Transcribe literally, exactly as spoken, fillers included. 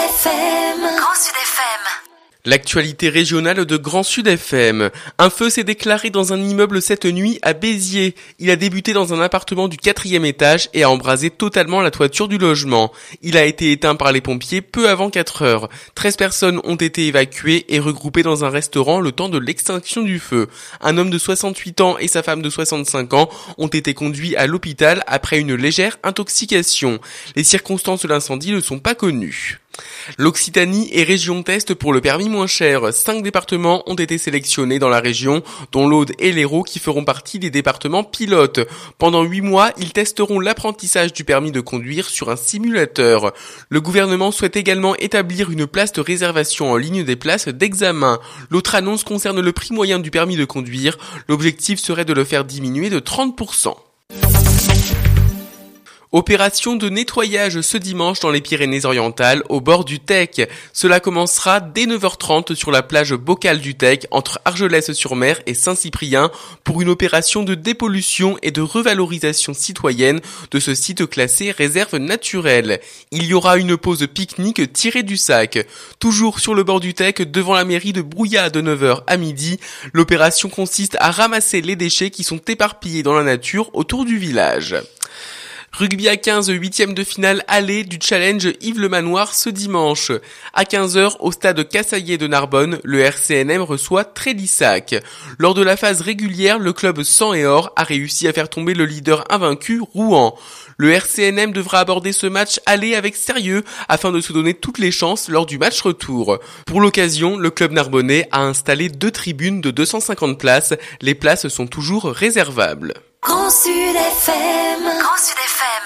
F M. Grand Sud F M. L'actualité régionale de Grand Sud F M. Un feu s'est déclaré dans un immeuble cette nuit à Béziers. Il a débuté dans un appartement du quatrième étage et a embrasé totalement la toiture du logement. Il a été éteint par les pompiers peu avant quatre heures. treize personnes ont été évacuées et regroupées dans un restaurant le temps de l'extinction du feu. Un homme de soixante-huit ans et sa femme de soixante-cinq ans ont été conduits à l'hôpital après une légère intoxication. Les circonstances de l'incendie ne sont pas connues. L'Occitanie et région test pour le permis moins cher. Cinq départements ont été sélectionnés dans la région, dont l'Aude et l'Hérault qui feront partie des départements pilotes. Pendant huit mois, ils testeront l'apprentissage du permis de conduire sur un simulateur. Le gouvernement souhaite également établir une place de réservation en ligne des places d'examen. L'autre annonce concerne le prix moyen du permis de conduire. L'objectif serait de le faire diminuer de trente pour cent. Opération de nettoyage ce dimanche dans les Pyrénées-Orientales, au bord du Tech. Cela commencera dès neuf heures trente sur la plage Bocal du Tech, entre Argelès-sur-Mer et Saint-Cyprien, pour une opération de dépollution et de revalorisation citoyenne de ce site classé réserve naturelle. Il y aura une pause pique-nique tirée du sac. Toujours sur le bord du Tech, devant la mairie de Brouillat de neuf heures à midi, l'opération consiste à ramasser les déchets qui sont éparpillés dans la nature autour du village. Rugby à quinze, huitième de finale aller du challenge Yves Le Manoir ce dimanche. À quinze heures, au stade Cassaillet de Narbonne, le R C N M reçoit Trélissac. Lors de la phase régulière, le club sang et or a réussi à faire tomber le leader invaincu, Rouen. Le R C N M devra aborder ce match aller avec sérieux afin de se donner toutes les chances lors du match retour. Pour l'occasion, le club narbonnais a installé deux tribunes de deux cent cinquante places. Les places sont toujours réservables. Grand Sud F M. Grand Sud F M.